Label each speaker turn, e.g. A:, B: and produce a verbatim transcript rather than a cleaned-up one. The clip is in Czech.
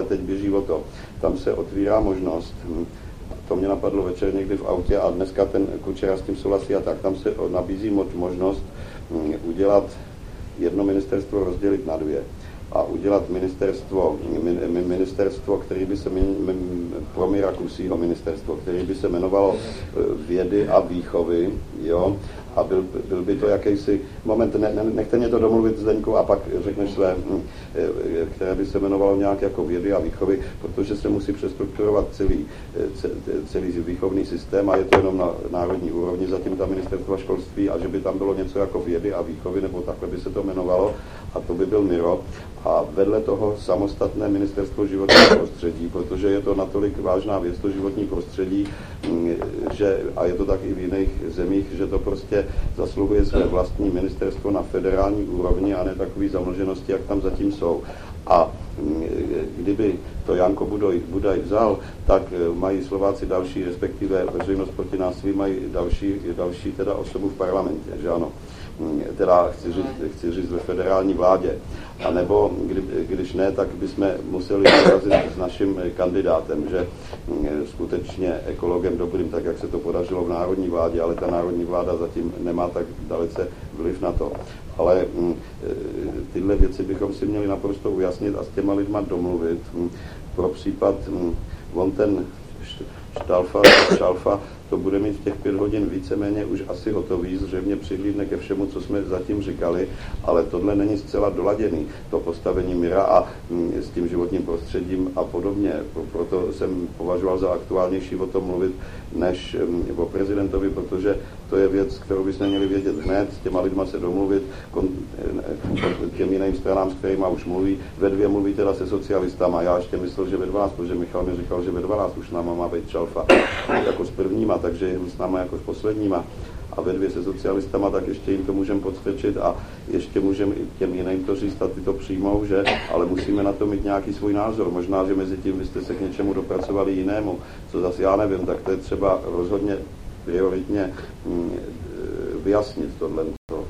A: ale teď běží o to. Tam se otvírá možnost, to mě napadlo večer někdy v autě a dneska ten Kučera s tím souhlasí a tak, tam se nabízí možnost udělat jedno ministerstvo, rozdělit na dvě a udělat ministerstvo, ministerstvo, který by se, pro Mirakusího ministerstvo, který by se jmenovalo vědy a výchovy, jo, a byl, byl by to jakýsi, moment, ne, ne, nechte mě to domluvit, Zdeňku, a pak řekneš své, které by se jmenovalo nějak jako vědy a výchovy, protože se musí přestrukturovat celý, celý výchovný systém a je to jenom na národní úrovni, zatím ta ministerstva školství a že by tam bylo něco jako vědy a výchovy, nebo takhle by se to jmenovalo, a to by byl Miro. A vedle toho samostatné ministerstvo životního prostředí, protože je to natolik vážná věc, to životní prostředí, že, a je to tak i v jiných zemích, že to prostě zasluhuje své vlastní ministerstvo na federální úrovni a ne takový zamlženosti, jak tam zatím jsou. A kdyby to Janko Budaj, Budaj vzal, tak mají Slováci další, respektive veřejnost proti násilí mají další, další teda osobu v parlamentě, že ano. Teda chci říct, chci říct ve federální vládě. A nebo kdy, když ne, tak bychom museli porazit s naším kandidátem, že skutečně ekologem dobrým, tak jak se to podařilo v národní vládě, ale ta národní vláda zatím nemá tak dalece vliv na to. Ale tyhle věci bychom si měli naprosto ujasnit a s těma lidma domluvit. Pro případ, on ten Štalfa, Štalfa to bude mít v těch pět hodin víceméně už asi hotový, zřejmě přihlídne ke všemu, co jsme zatím říkali, ale tohle není zcela doladěný, to postavení Mira a m, s tím životním prostředím a podobně. Proto jsem považoval za aktuálnější o tom mluvit, než m, o prezidentovi, protože to je věc, kterou bychom měli vědět hned, s těma lidma se domluvit, kon, těm jiným stranám, s kterýma už mluví. Ve dvě mluví teda se socialistama, já ještě myslel, že ve dvanáct, protože Michal mi říkal, že ve dvanáct už s náma má být Šalfa jako s prvníma, takže je s náma jako s posledníma. A ve dvě se socialistama, tak ještě jim to můžeme podsvědčit a ještě můžeme i těm jiným to říct a ty to přijmou, že? Ale musíme na to mít nějaký svůj názor. Možná, že mezi tím vy jste se k něčemu dopracovali jinému, co zase já nevím, tak to je třeba rozhodně prioritně vyjasnit tohle.